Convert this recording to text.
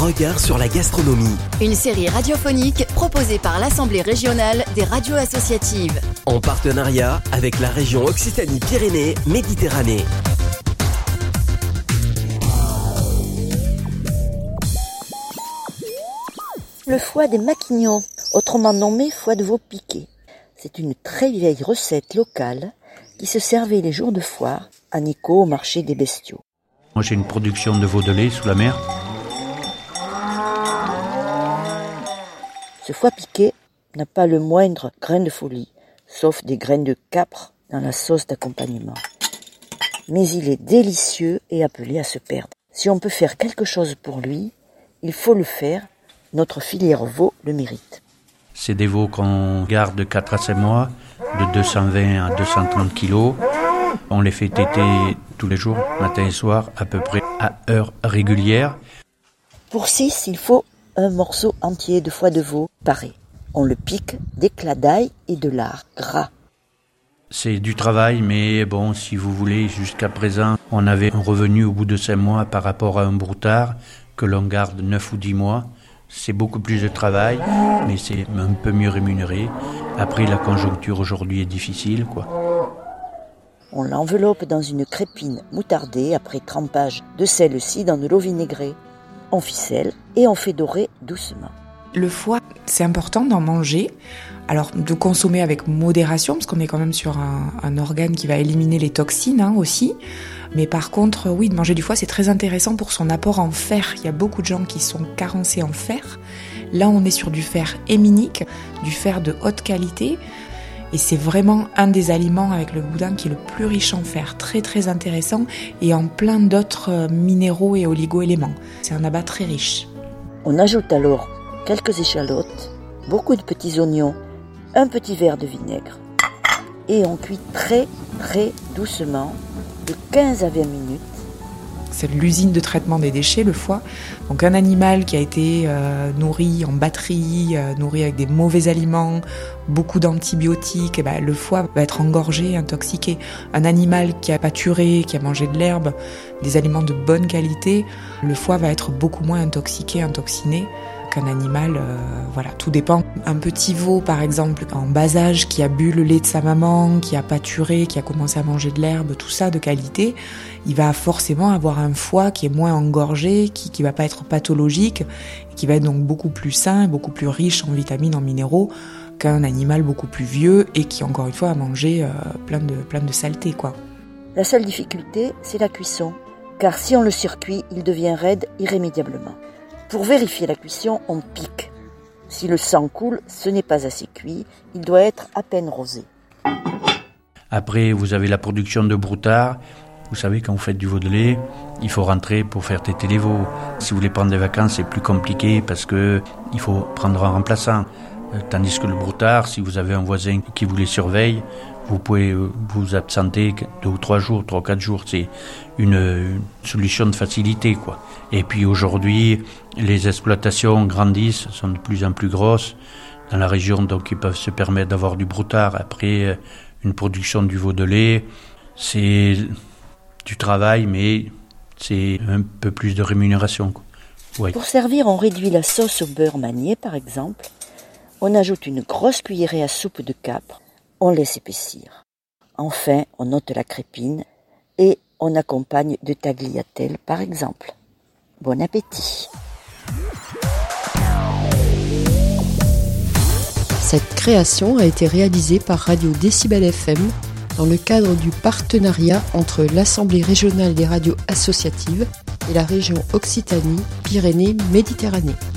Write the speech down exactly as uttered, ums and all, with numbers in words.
regard sur la gastronomie. Une série radiophonique proposée par l'Assemblée régionale des radios associatives. En partenariat avec la région Occitanie-Pyrénées-Méditerranée. Le foie des Maquignons, autrement nommé foie de veau piqué. C'est une très vieille recette locale qui se servait les jours de foire en écho au marché des bestiaux. Moi j'ai une production de veau de lait sous la mer. Ce foie piqué n'a pas le moindre grain de folie, sauf des graines de capre dans la sauce d'accompagnement. Mais il est délicieux et appelé à se perdre. Si on peut faire quelque chose pour lui, il faut le faire. Notre filière veau le mérite. C'est des veaux qu'on garde quatre à cinq mois, de deux cent vingt à deux cent trente kilos. On les fait téter tous les jours, matin et soir, à peu près à heure régulière. Pour six, il faut un morceau entier de foie de veau paré. On le pique d'éclats d'ail et de lard gras. C'est du travail, mais bon, si vous voulez, jusqu'à présent, on avait un revenu au bout de cinq mois par rapport à un broutard que l'on garde neuf ou dix mois. C'est beaucoup plus de travail, mais c'est un peu mieux rémunéré. Après, la conjoncture aujourd'hui est difficile, quoi. On l'enveloppe dans une crépine moutardée après trempage de celle-ci dans de l'eau vinaigrée. On ficelle et on fait dorer doucement. Le foie, c'est important d'en manger. Alors, de consommer avec modération, parce qu'on est quand même sur un, un organe qui va éliminer les toxines hein, aussi. Mais par contre, oui, de manger du foie, c'est très intéressant pour son apport en fer. Il y a beaucoup de gens qui sont carencés en fer. Là, on est sur du fer héminique, du fer de haute qualité. Et c'est vraiment un des aliments avec le boudin qui est le plus riche en fer. Très, très intéressant et en plein d'autres minéraux et oligo-éléments. C'est un abat très riche. On ajoute alors quelques échalotes, beaucoup de petits oignons, un petit verre de vinaigre. Et on cuit très, très doucement, de quinze à vingt minutes. C'est l'usine de traitement des déchets, le foie. Donc un animal qui a été euh, nourri en batterie, euh, nourri avec des mauvais aliments, beaucoup d'antibiotiques, et ben, le foie va être engorgé, intoxiqué. Un animal qui a pâturé, qui a mangé de l'herbe, des aliments de bonne qualité, le foie va être beaucoup moins intoxiqué, intoxiné qu'un animal. Euh, voilà, tout dépend. Un petit veau, par exemple, en bas âge, qui a bu le lait de sa maman, qui a pâturé, qui a commencé à manger de l'herbe, tout ça de qualité, il va forcément avoir un foie qui est moins engorgé, qui qui va pas être pathologique, qui va être donc beaucoup plus sain, beaucoup plus riche en vitamines, en minéraux, qu'un animal beaucoup plus vieux et qui, encore une fois, a mangé euh, plein de plein de saletés, quoi. La seule difficulté, c'est la cuisson, car si on le surcuit, il devient raide irrémédiablement. Pour vérifier la cuisson, on pique. Si le sang coule, ce n'est pas assez cuit, il doit être à peine rosé. Après, vous avez la production de broutard. Vous savez, quand vous faites du veau de lait, il faut rentrer pour faire téter les veaux. Si vous voulez prendre des vacances, c'est plus compliqué parce que il faut prendre un remplaçant. Tandis que le broutard, si vous avez un voisin qui vous les surveille, vous pouvez vous absenter deux ou trois jours, trois ou quatre jours. C'est une, une solution de facilité, quoi. Et puis aujourd'hui, les exploitations grandissent, sont de plus en plus grosses dans la région, donc ils peuvent se permettre d'avoir du broutard. Après, une production du veau de lait, c'est du travail, mais c'est un peu plus de rémunération, quoi. Ouais. Pour servir, on réduit la sauce au beurre manié, par exemple. On ajoute une grosse cuillerée à soupe de capre. On laisse épaissir. Enfin, on ôte la crépine et on accompagne de tagliatelle, par exemple. Bon appétit. Cette création a été réalisée par Radio Décibel F M dans le cadre du partenariat entre l'Assemblée régionale des radios associatives et la région Occitanie-Pyrénées-Méditerranée.